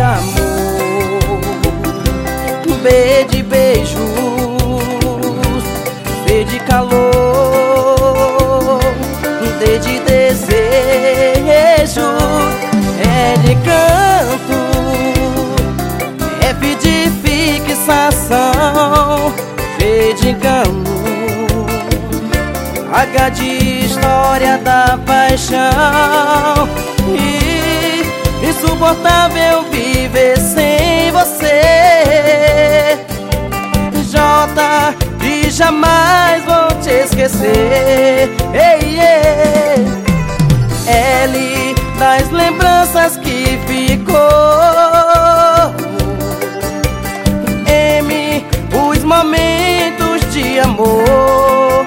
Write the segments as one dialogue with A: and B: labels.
A: amor, B de beijos, B de calor, D de desejo, E de canto, F de fixação, G de engano, H de história da paixão. Insuportável viver sem você. J de jamais vou te esquecer. Ei, ei. L das lembranças que ficou. M os momentos de amor.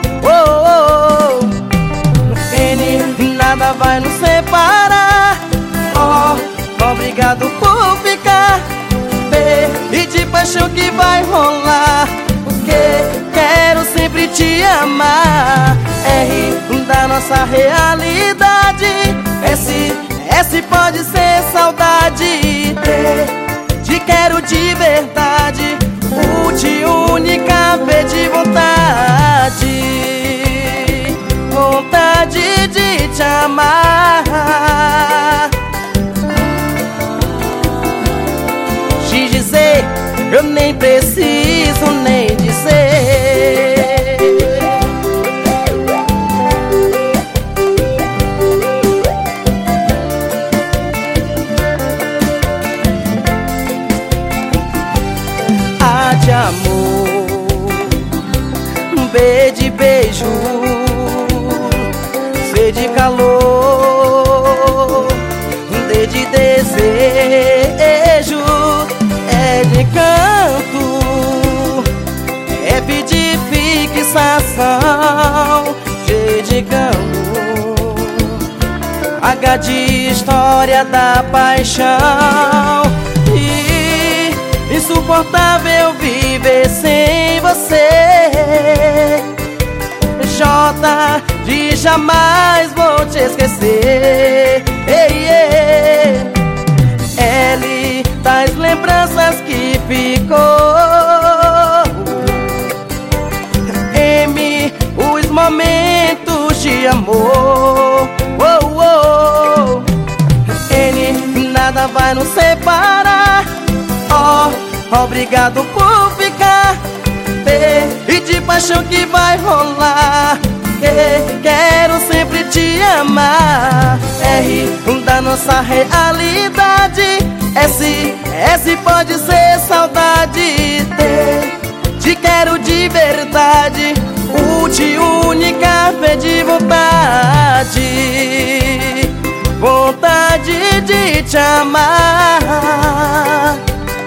A: N nada vai nos separar. Obrigado por ficar. B e de paixão que vai rolar. Q quero sempre te amar. R da nossa realidade. S pode ser saudade. T de quero de verdade. U de única, V de vontade. Vontade de te amar. X de Z, eu nem preciso nem dizer. A de amor, B de beijo, C de calor, D de desejo, E de canto, F de fixação, G de engano, H de história da paixão. Insuportável viver sem você. J de jamais vou te esquecer. Ei, ei. L das lembranças que ficou. M os momentos de amor. N nada vai nos separar. Obrigado por ficar. P e de paixão que vai rolar. Quero sempre te amar. R da nossa realidade. S pode ser saudade. T de quero de verdade. U de única, V de vontade. Vontade de te amar.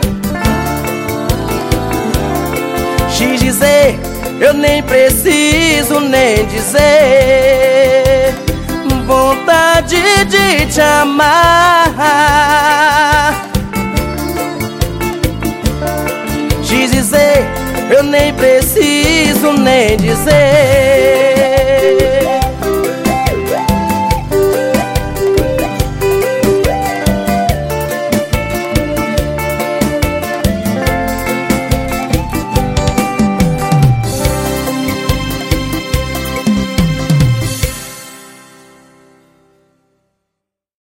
A: X de Z, eu nem preciso nem dizer. Vontade de te amar. X de Z, eu nem preciso nem dizer.